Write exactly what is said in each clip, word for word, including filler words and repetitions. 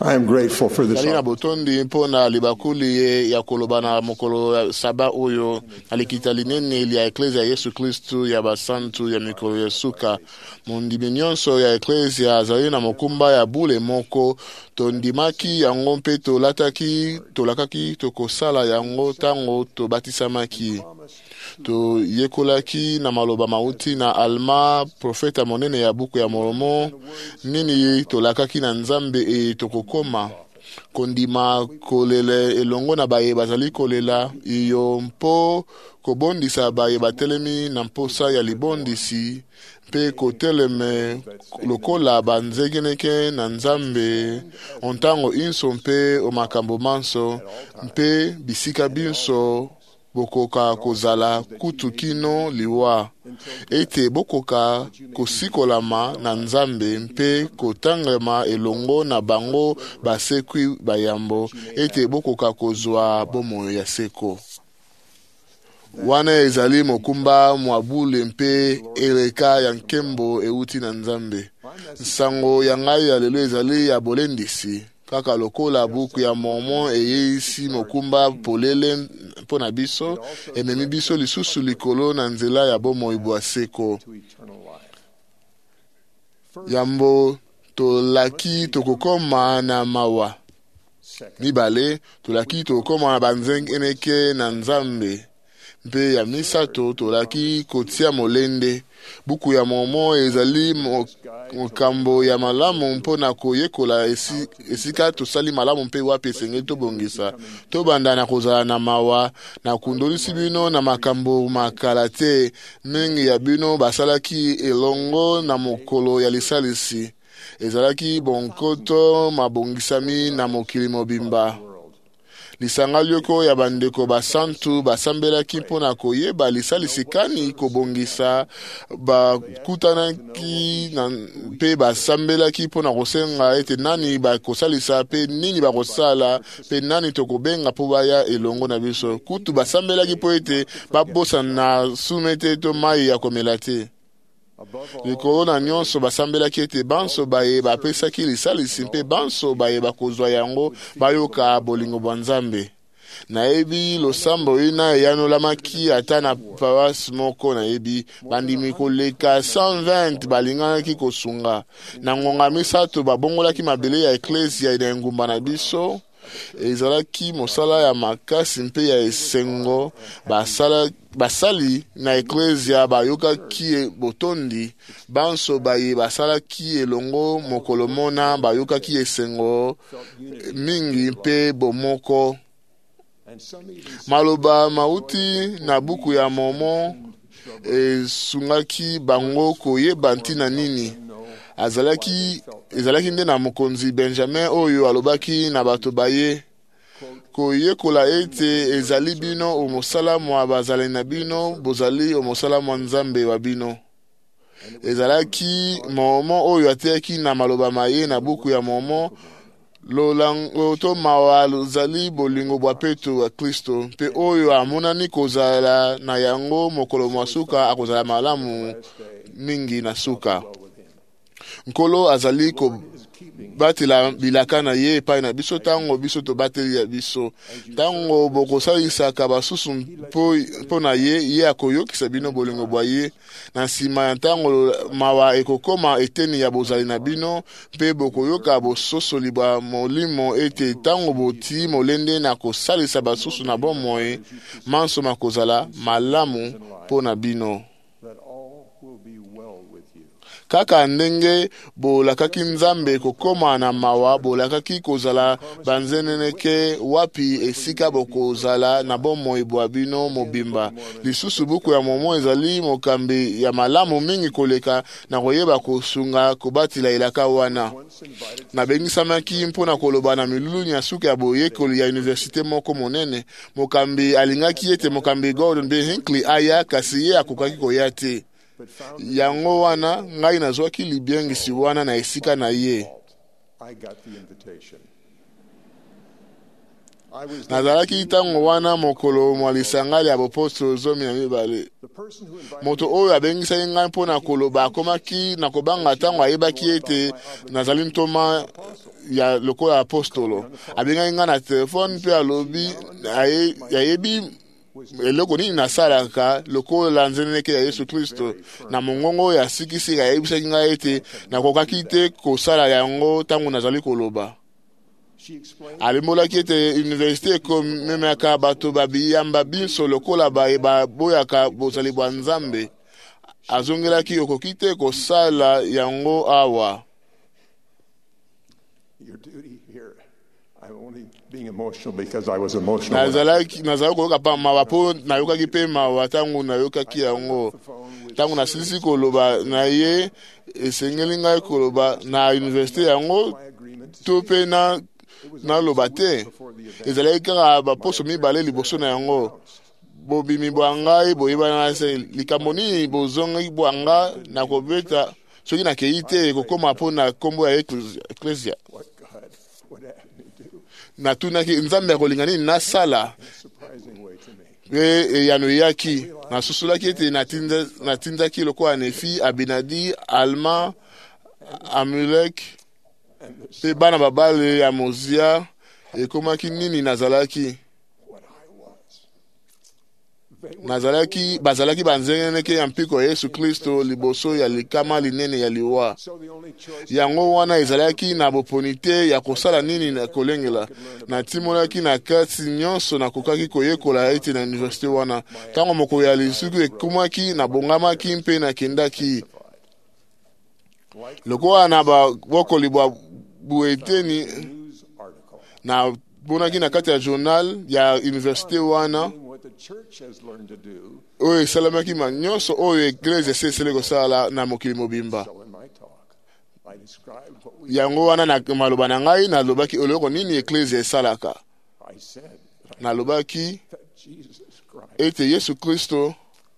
I am grateful for this Salina opportunity. botondi mpona libakuli ye ya kolobana mokolo ya saba oyo alikita linene ili ya eklezia ya Yesu Kristu ya basantu ya mikolo ya suka. Mondimi nyonso ya eklezia azali na mokumba ya bule moko tondimaki yango mpe tolataki tolakaki tokosala yango tango tobatisamaki. To yekolaki na maloba mauti na alma profeta monene ya buku ya Moromo nini tolakaki na Nzambe e tokokoma kondima kolele elongo na baye bazali kolela iyo mpo kobondisa baye batelemi na mposa ya libondisi mpe koteleme lokola banzegeneke na Nzambe ontango inso mpe omakambo manso mpe bisika binso bokoka kozala kutu kino liwa ete bokoka kosikolama na Nzambe mpe kotangema elongo na bango basekwi bayambo ete bokoka kozwa bomoi ya seko. Wana ezali mokumba mwabule mpe eleka ya nkembo euti na Nzambe. Nsango ya ngai ya lelo ezali ya bolendisi kaka lokola buku ya Mormon eyeisi mokumba polele mpona biso ememi biso lisusu likolo na nzela ya bomoi bwa seko. Yambo tolaki tokokoma na mawa mibale tolaki tokokoma na banzengeneke na Nzambe mpe ya misato tolaki kotia molende. Buku ya Mormon ezali mokambo ya malamu mpona koyekola esi, esika tosali malamu mpe wapi esengeli tobongisa tobanda na kozala na mawa na kundolisi bino na makambo makala te mingi ya bino basalaki elongo na mokolo ya lisalisi ezalaki bonkoto mabongisami na mokili mobimba. Lisanga lioko ya bandeko basantu basambelaki mpona koyeba lisalisikani kobongisa bakutanaki mpe basambelaki mpona kosenga ete nani bakosalisa mpe nini bakosala mpe nani tokobenga mpo baya elongo na biso. Kutu basambelaki mpo ete babosana na sumete to mai ya komela te. Likolo na nyonso basambelaki ete banso baye bapesaki lisalisi mpe banso baye bakozwa yango bayoka bolingo bwa Nzambe. Nayebi losambo ina eyanolamaki ata na paroisse moko nayebi bandimi koleka cent vingt balingaki kosunga. Na ngonga misato babongolaki mabele ya eklezia na engumba na biso. Ezalaki mosala ya makasi mpe ya esengo basala basali na eklezia bayokaki botondi banso baye basalaki elongo mokolo mona bayokaki esengo mingi mpe bomoko. Maloba mauti na buku ya Mormon esungaki bango koyeba ntina nini azalaki ezalaki nde na mokonzi Benjamin oyo alobaki na bato baye koyekola ete ezali bino omosala mwa bazali na bino bozali omosala mwa Nzambe wa bino. Ezalaki Mormon oyo ateyaki na maloba maye na buku ya Mormon lolango to mawa lozali bolingo bwa peto wa Kristo mpe oyo amonani kozala na yango mokolo mwa suka akozala malamu mingi na suka. Nkolo azali ko batela bilaka na ye epai na biso tango biso tobateli ya biso tango bokosalisaka basusu mpo na ye ye akoyokisa bino bolingo bwa ye na nsima ya ntango mawa ekokoma eteni ya bozali na bino mpe bokoyoka bososoli bwa molimo ete tango boti molende na kosalisa basusu na bomoi manso makozala malamu mpo na bino. Kaka ndenge bolakaki Nzambe kokoma na mawa bolakaki kozala banzeneneke wapi esika bokozala na bomoi bwa bino mobimba. Lisusu buku ya Mormon ezali mokambi ya malamu mingi koleka na koyeba kosunga kobatila elaka wana. Nabengisamaki mpona koloba na milulu ya suka ya boyekoli ya universite moko monene. Mokambi alingaki ete mokambi Gordon B. Hinckley aya kasi ye akokaki koya te. Yango wana ngai nazwaki libiangisi wana na esika na ye. nazalaki ntango wana mokolo mwa lisanga ya bapostolo zomi na mibale. Moto oyo abengisaki ngai mpo na koloba akomaki na kobanga ntango ayebaki ete nazali ntoma ya lokola apostolo. Abengaki ngai na telefone mpe alobi ayebi eloko nini nasalaka lokola nzeneneke ya Yesu Kristo. Na mongongo ya sikisi ayebisaki ngai ete nakokaki te kosala yango ntango nazali koloba. Alimolaki ete universite ekomemaka bato babiyamba biso lokola baboyaka bozali bwa Nzambe. Azongelaki okoki te kosala yango awa. Nazalaki nazalaki koyoka pa mawa po nayokaki pe mawa ntango nayokaki yango. Ntango nasilisi koloba na ye esengeli ngai koloba na universite yango to pe na naloba te. Ezalaki kaka baposo mibale liboso na yango. Bobimi bwa ngai boyebana na se likambo nini bozongi bwa nga na kobeta soki nakei te kokoma mpo na kombo ya eklesia. Natunaki Nzambe akolinga nini nasala pe eyano yaki nasusulaki ete natindaki lokola Nefi, Abinadi, Alma, Amulek pe bana babale ya Mozia. Ekomaki nini nazalaki nazalaki bazalaki banzengeneke ya mpiko ya Yesu Kristo liboso ya likama linene ya liwa. Yango wana ezalaki na boponite ya kosala nini na kolengela. Na timolaki na kati nyonso na kokaki koyekola ete na universite wana. Tango moko ya lisuku ekumaki na bongamaki mpe na kendaki. Lokola na bokoli bwa bueteni na bonaki na kati ya journal ya universite wana. Oyo esalamaki manyonso oyo eglise esesele kosala na mokili mobimba. Yango wana na maloba na ngai nalobaki oloko nini eglise esalaka. Nalobaki ete Yesu Kristo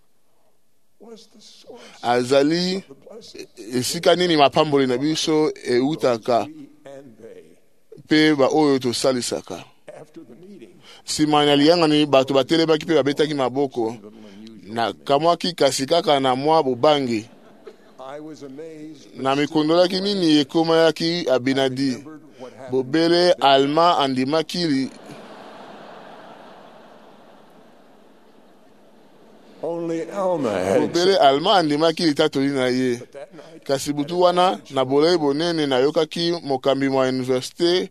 azali esika nini mapamboli na biso eutaka pe ba oyo tosalisaka. Sima na liyangani bato batelebaki pe babetaki maboko na kamwaki kasi kaka na mwa bobangi. Na mikondolaki nini ekomayaki Abinadi. Bobele Alma andimaki Bobele Alma andimaki litatoli na ye. Kasi butu wana na bolei bonene na yokaki mokambi mwa universite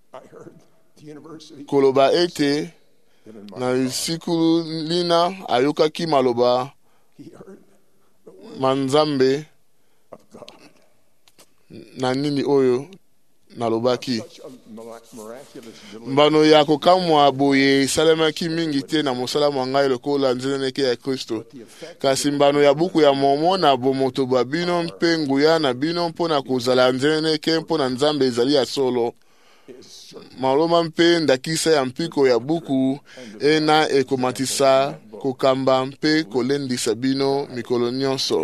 koloba ete na siku lina ayokaki maloba manzambe na nini oyo nalobaki. Mbano ya kokamwa boye salamaki mingi te na mosala mwa ngai lokola nzeneneke ya Kristo. Kasi mbano ya buku ya momo na bomoto bwa bino mpe nguya na bino mpo na kozala nzeneneke mpo na Nzambe ezali ya solo. Maloma mpe ndakisa ya mpiko ya buku ena ekomatisa kokamba mpe kolendisa bino mikolo nyonso.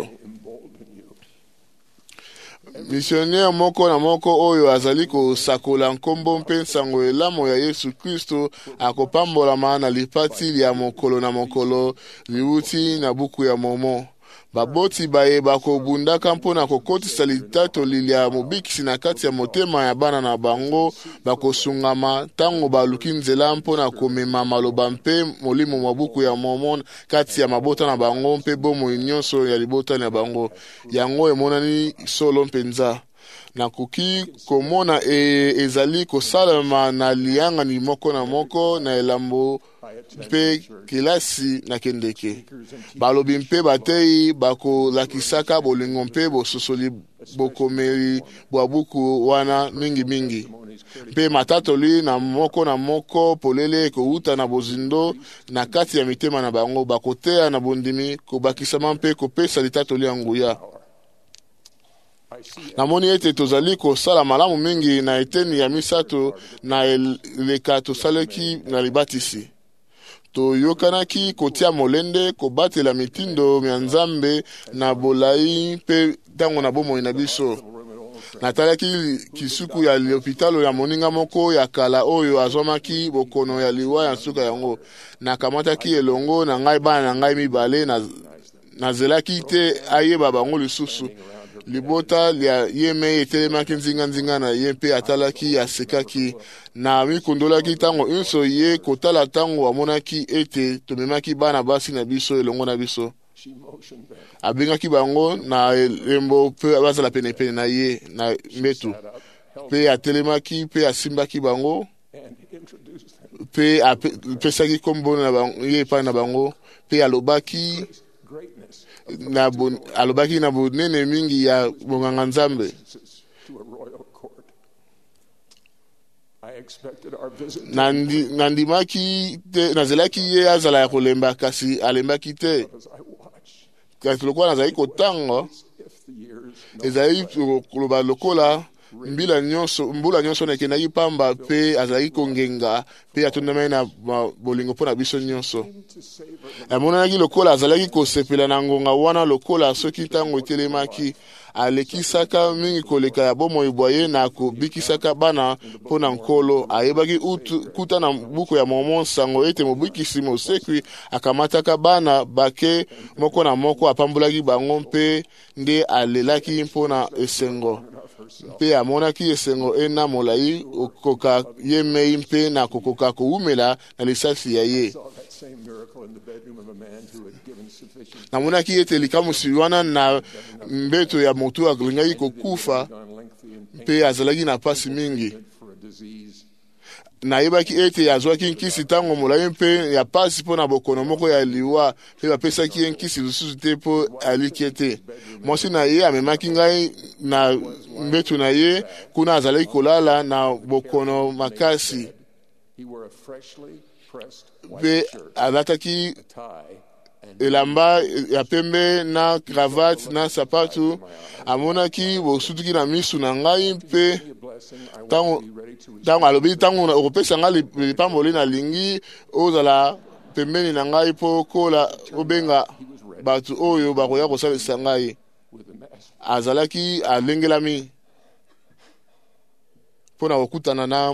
Missionnaire moko na moko oyo azali kosakola nkombo mpe nsango elamo ya Yesu Kristo akopambolama na lipati ya mokolo na mokolo liuti na buku ya momo. Baboti baye bakobundaka mpona kokotisa litatoli ya mobikisi na kati ya motema ya bana na bango bakosungama tango baluki nzela mpona komema maloba mpe molimo mwa buku ya momo kati ya mabota na bango mpe bomoi nyonso ya libota na bango. Yango emonani solo mpenza. Nakoki komona e, ezali kosalama na liyangani moko na moko na elambo mpe kilasi na kendeke. Balobi mpe batei bako lakisaka bolingo mpe bososoli bokomeli bwa buku wana mingi mingi. Mpe matatoli na moko na moko polele kouta na bozindo na kati ya mitema na bango bakotea na bondimi kobakisama mpe kopesa litatoli ya nguya. Namoni ete tozali kosala malamu mingi na eteni ya misato na eleka tosaleki na libatisi. Toyokanaki kotia molende kobatela mitindo ya Nzambe na bolai mpe tango na bomoi na biso. natalaki kisuku ya l'hôpital ya moninga moko ya kala oyo azwamaki bokono ya liwa ya suka yango. Nakamataki elongo na ngai bana na ngai mibale na nazelaki te ayeba bango lisusu. Libota lia yeme etelemaki nzinga nzinga na ye mpe atalaki asekaki na mikundolaki tango unso ye kotala tango amonaki ete tomemaki bana basi na biso elongo na biso. Abengaki bango na elembo mpe bazala pene pene na ye na mbetu mpe atelemaki mpe asimbaki bango mpe apesaki kombo na bango ye epai na bango mpe alobaki na bon, alobaki na bonene mingi ya bonganga nzambe. Nandi nandimaki te nazelaki ye azala ya kolemba kasi alembaki te. Kasi lokwa nazali kotango ezali koloba lokola mbila nyonso mbula nyonso nekendaki pamba pe azali kongenga pe atondamai na bolingo mpona biso nyonso. Amonaki lokola azalaki kosepela na ngonga wana lokola soki ntango etelemaki alekisaka mingi koleka ya bomoi bwaye na kobikisaka bana mpona nkolo. Ayebaki utu, kuta na buku ya Mormon sango ete mobikisi mosekwi akamataka bana bake moko na moko apambulaki bango mpe nde alelaki mpona esengo. Mpe amonaki esengo ena molai okoka ye mei mpe na kokoka koumela na lisasi ya ye. Namonaki ete likamusi wana na mbeto ya motu alingaki kokufa mpe azalaki na pasi mingi. Nayebaki ete azwaki nkisi tango molai mpe ya pasi mpona bokono moko ya liwa mpe bapesaki ye nkisi lisusu te mpo aliki te. Mwasi na ye amemaki ngai na mbetu na ye kuna azalaki kolala na bokono makasi mpe alataki elamba ya pembe na cravate na sapatu. Amonaki bosutuki na misu na ngai mpe tango tango alobi tango okopesa ngai lipamboli na lingi ozala pembeni na ngai po kola obenga batu oyo bakoya kosalisa ngai. Azalaki alengelami mpona kokutana na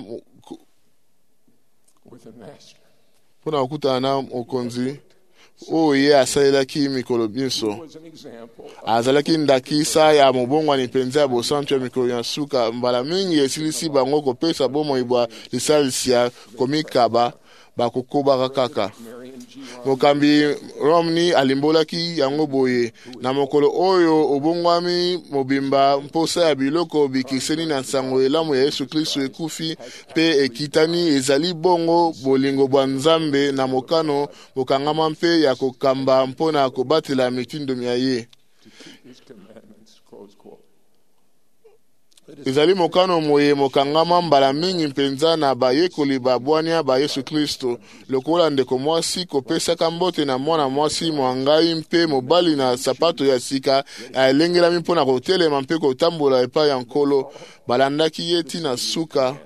mpona kokutana na mokonzi oyo ye asalelaki mikolo biso. Azalaki ndakisa ya mobongwani mpenza ya bosantu ya mikolo ya suka. Mbala mingi esilisi bango kopesa bomoi bwa lisalisi ya komikaba bakokobaka kaka. Mokambi Romney alimbolaki yango boye na mokolo oyo obongwami mobimba mposa ya biloko bikiseni na nsango elamu ya Yesu Kristo ekufi pe ekitani ezali bongo bolingo bwa Nzambe na mokano bokangama mpe ya kokamba mpona kobatela mitindo ya ye. Ezali mokano moye mokangama mbala mingi mpenza na bayekoli babwania ba Yesu Kristo lokola ndeko mwasi kopesaka mbote na mwana mwasi mwangai mpe mobali na sapato ya sika alengelami mpona kotelema mpe kotambola epai ya nkolo. Balandaki ye tina suka.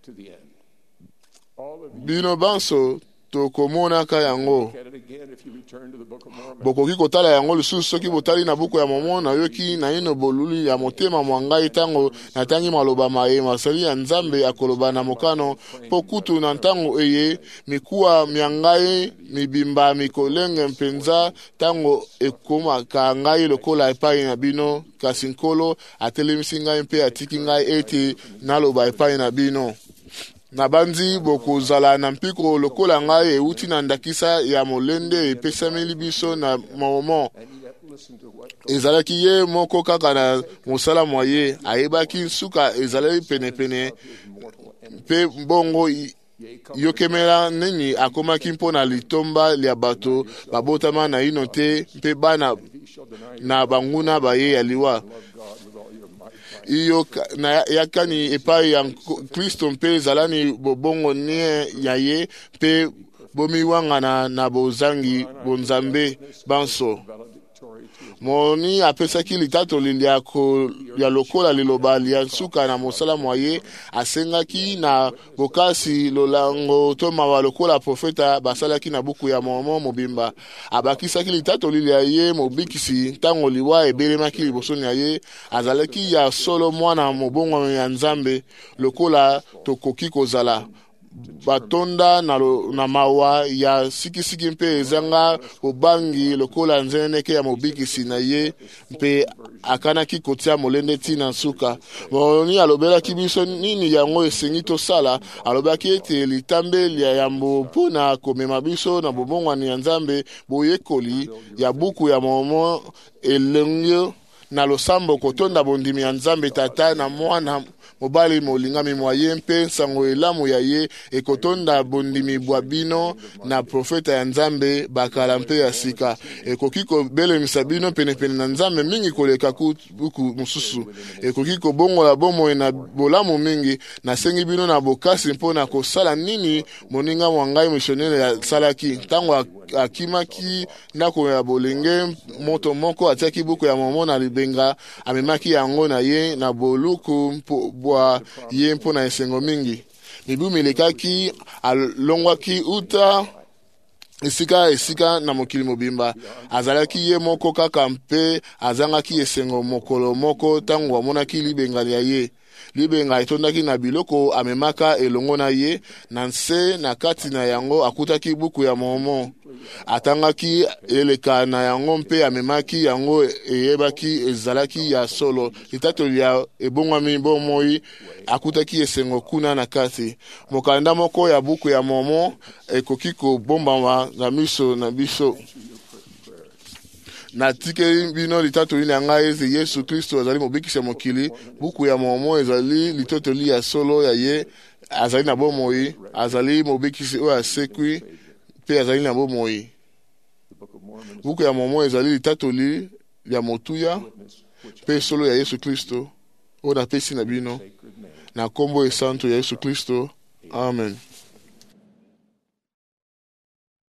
Bino banso tokomonaka yango. Bokoki kotala yango lisusu soki botali na buku ya Mormon nayoki na ino boluli ya motema mwangai tango natangi maloba maye masali ya Nzambe akoloba na mokano po kutu na ntango eye mikuwa miangai mibimba mikolenge mpenza tango ekomaka ngai lokola epai na bino kasi nkolo atelemisi ngai mpe atiki ngai ete naloba epai na bino. Na banzi bokozala na mpiko lokola ngai euti na ndakisa ya molende epesameli biso na Mormon. Ezalaki ye moko kaka na mosala mwaye ayebaki nsuka ezalaki pene pene mpe bongo yokemela nini akomaki mpona litomba lia bato babotama na ino te mpe bana na banguna baye ya liwa. Iyo na yakani epai ya Kristo mpe zalani bobongo nie ya ye mpe bomiwangana na bozangi bonzambe banso. moni apesaki litatoli ya, ya lokola liloba lia suka na mosala mwaye asengaki na bokasi lolango to mawa lokola profeta basalaki na buku ya Mormon mobimba abakisaki litatoli ya ye mobikisi ntango liwa ebelemaki liboso na ye azalaki ya solo mwana mobongo ya Nzambe lokola tokoki kozala batonda na, lo, na mawa ya sikisiki mpe ezanga obangi lokola nzeneke ya mobikisi na ye mpe akanaki kotia molende tina suka moni alobelaki biso nini yango esengi tosala alobaki ete litambeli ya yambo mpona komema biso na bobongwani ya Nzambe boyekoli ya buku ya Mormon elengio na losambo kotonda bondimi ya Nzambe tata na mwana mobali molingami mwaye mpe nsango elamu ya ye ekotonda bondimi bwa bino na profeta ya Nzambe bakala mpe ya sika ekoki kobelemisa bino penepene na Nzambe mingi koleka kuku mosusu ekoki kobongola bomoi na bolamu mingi nasengi bino na bokasi mpona kosala nini moninga mwangai missionnaire ya salaki ntango akimaki ndako ya bolenge moto moko atiaki buku ya Mormon na libenga amemaki yango na ye na boluku mpo bwa ye mpo na esengo mingi mibu melekaki alongwaki uta esika esika na mokili mobimba azalaki ye moko kaka mpe azangaki esengo mokolo moko tango amonaki libenga ya ye libenga etondaki na biloko amemaka elongo na ye na nse na kati na yango akutaki buku ya Mormon atangaki eleka na yango mpe amemaki yango eyebaki ezalaki ya solo litatoli ya ebongwami bomoi akutaki esengo kuna na kati mokanda moko ya buku ya Mormon ekoki kobombama na miso na biso na tikeli bino litatoli na ngai eze Yesu Kristo azali mobikisi ya mokili buku ya Mormon ezali litatoli ya solo ya ye azali na bomoi azali mobikisi oyo asekwi mpe azali na bomoi buku ya Mormon ezali litatoli ya motuya mpe solo ya Yesu Kristo oyo napesi na bino na kombo esanto ya Yesu Kristo amen.